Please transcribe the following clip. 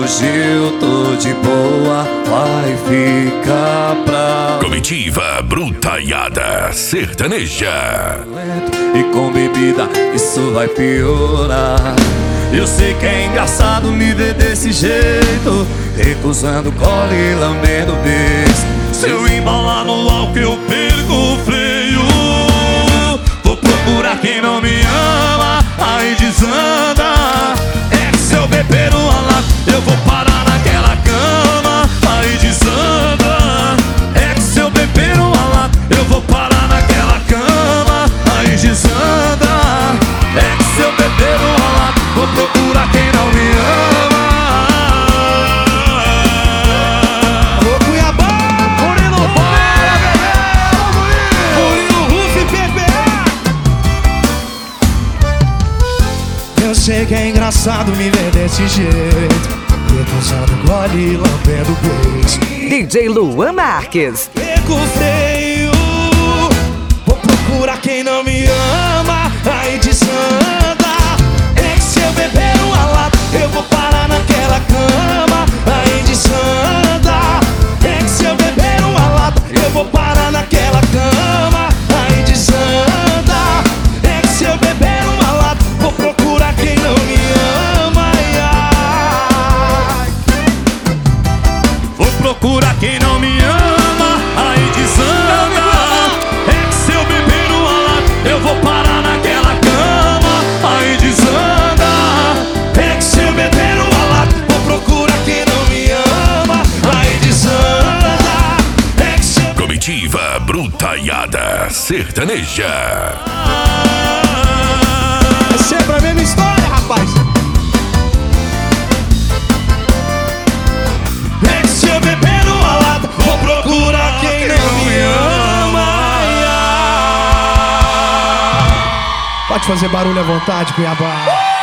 Hoje eu tô de boa, vai ficar pra... Comitiva Brutaiada Sertaneja. E com bebida isso vai piorar. Eu sei que é engraçado me ver desse jeito, recusando cola e lambendo beijo. Se eu embalar no álcool eu perco o freio. Vou procurar quem não me ama, aí desanda. É que se eu beber uma lata eu vou parar naquela cama, aí desanda. É que se eu beber uma lata eu vou parar naquela cama, aí desanda. É que se eu beber uma lata vou procurar quem não me ama. Alô, Cuiabá! Murilo Bora, bebê! Murilo Ruff e PPA. Eu sei que é engraçado me ver desse jeito, recusando gole e lambendo beijo. DJ Luan Marques. Perco o freio, vou procurar quem não me ama, aí desanda. É que se eu beber uma lata eu vou parar naquela cama, aí desanda. É que se eu beber uma lata eu vou parar naquela cama, aí desanda. É que se eu beber uma lata vou procurar quem não me ama, ai, ai. Vou procurar quem não me ama, aí desanda. É que se eu beber uma lata eu vou parar naquela cama, aí desanda. É que se eu beber uma lata vou procurar quem não me ama, aí desanda. É que se eu... Comitiva Brutaiada Sertaneja. É sempre a mesma história, rapaz. É que se eu beber uma lata vou procurar quem não me ama, ai, ai. Pode fazer barulho à vontade, Cuiabá.